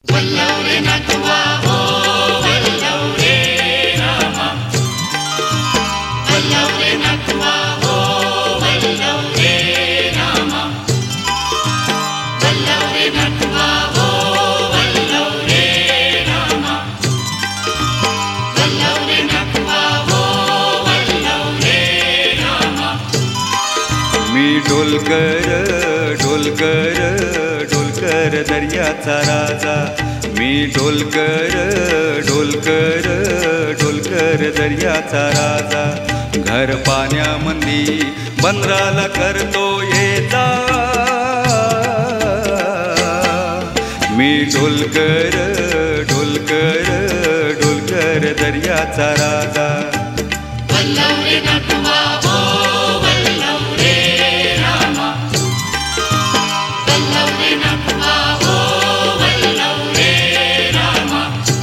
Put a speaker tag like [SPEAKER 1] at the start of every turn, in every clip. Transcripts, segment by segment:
[SPEAKER 1] वल्लवरे नातवा हो वल्लवरे रामा, वल्लवरे नातवा हो वल्लवरे रामा, वल्लवरे नातवा हो वल्लवरे रामा, वल्लवरे नातवा हो वल्लवरे रामा।
[SPEAKER 2] मी ढोलकर ढोलकर ढोलकर दर्याचा राजा, मी ढोलकर ढोलकर ढोलकर दर्याचा राजा। घर पाण्यामंदी बंदराला करतो ये जा, मी ढोलकर ढोलकर ढोलकर दर्याचा राजा।
[SPEAKER 1] वल्लवरे नातवा हो वल्लवरे रामा, वल्लवरे नातवा हो वल्लवरे रामा,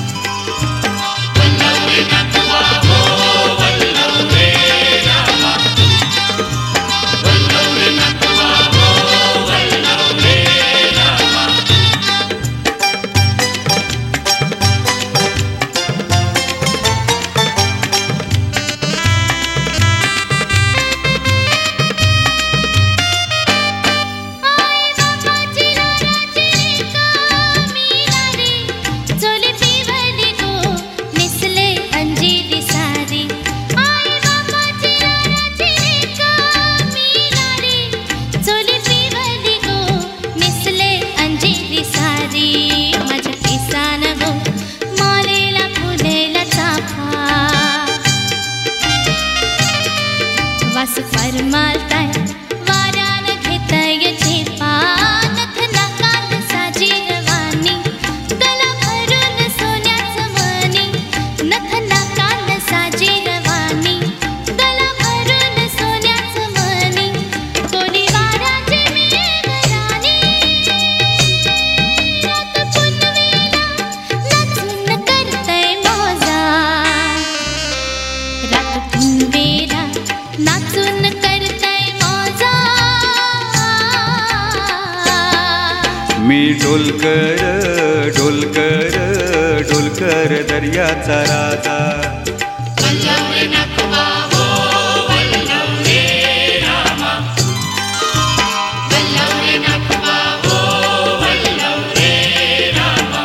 [SPEAKER 1] वल्लवरे नातवा हो वल्लवरे रामा, वल्लवरे नातवा हो वल्लवरे रामा।
[SPEAKER 3] परमालताय वाऱ्यान घेतय झेपा, नथना कान साजी रवानी, गला भरून सोन्याचं मणी, नथना कान साजी रवानी, गला भरून सोन्याचं मणी। कोणी वाऱ्याची मेघराणी, रात पुनवेला नाचून करतय मौजा, रात पुनवेला नाचून करतय मौजा।
[SPEAKER 2] मी ढोलकर ढोलकर ढोलकर दर्याचा राजा।
[SPEAKER 1] वल्लवरे नातवा हो वल्लवरे रामा, वल्लवरे नातवा हो वल्लवरे रामा।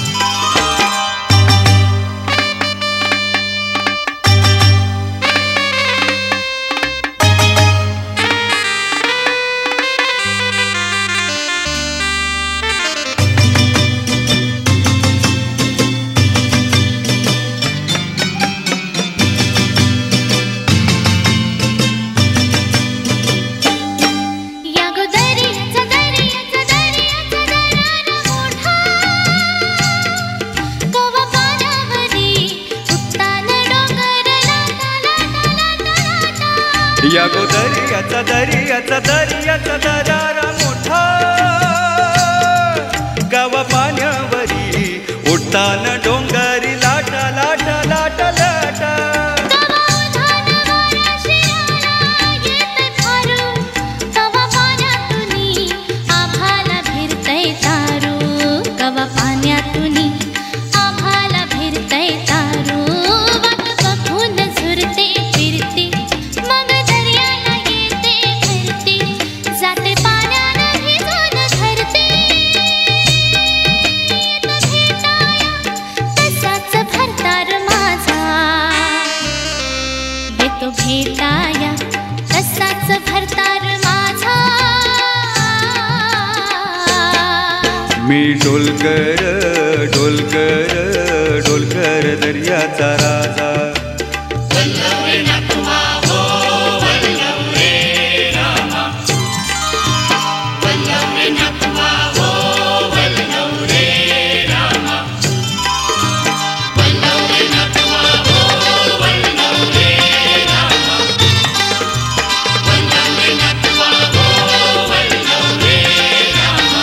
[SPEAKER 3] या गो दर्याचा दर्याचा दर्याचा दरारा मोठा, कवा पाण्यावरी उठतान डोंगर लाटा लाटा लाटा लाटा।
[SPEAKER 2] या गो दर्याचा दर्याचा दर्याचा दरारा मोठा, गावा पाण्यावरी उठतान डोंगरी लाटा लाटा लाटा लाटा।
[SPEAKER 3] कवा उधाण वारा शिराला येतय फारू, कवा पाण्यातुनी आभाला भिरतय तारू, कवा पाण्यातुनी आभाला भिरतय तारू। वाट बघून झुरते फिरते, मग दर्याला येते फिरते, जाते पाण्यानं भिजून धरते। येतो भेटाया तसाच भरतार माझा, येतो भेटाया तसाच भरतार माझा।
[SPEAKER 2] मी ढोलकर ढोलकर ढोलकर दर्याचा राजा।
[SPEAKER 1] वल्लवरे नातवा हो वल्लवरे रामा, वल्लवरे नातवा हो वल्लवरे रामा, वल्लवरे नातवा हो वल्लवरे रामा, वल्लवरे नातवा हो वल्लवरे रामा।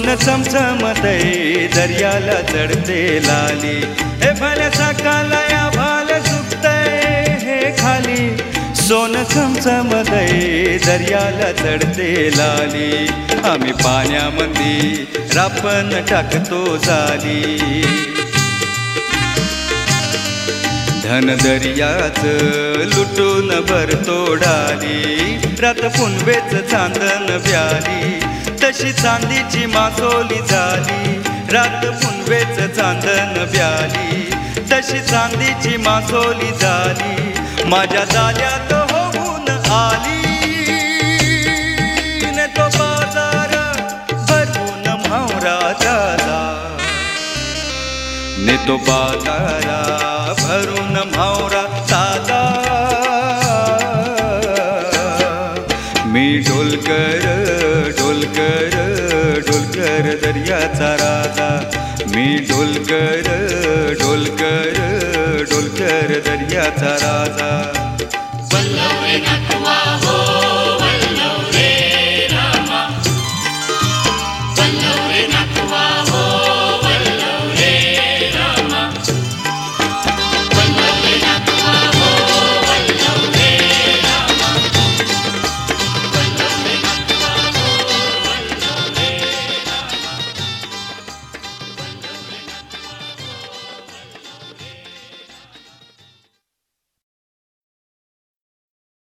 [SPEAKER 2] सोन चमचमतय दर्याला चढते लाली, हे भल्या सकाळया भाल सुकतय हे खाली. सोन चमचमतय दर्याला चढते लाली, आम्ही पाण्यामध्ये रापण टाकतो जाली. धन दर्याच लुटून भरतो डाली, रात पुनवेच चांदन ब्याली, तशी चांदीची मासोली झाली. रात पुनवेच चांदन ब्याली, तशी चांदीची मासोली झाली. माझ्या जाल्यात होऊन आली ने तो बाजार भरून म्हावरा झाला, ने तो बाजारा भरून म्हावरा ताजा. मी ढोलकर ढोलकर ढोलकर दर्याचा राजा, मी ढोलकर ढोलकर ढोलकर दर्याचा राजा.
[SPEAKER 1] वल्लव रे नातवा हो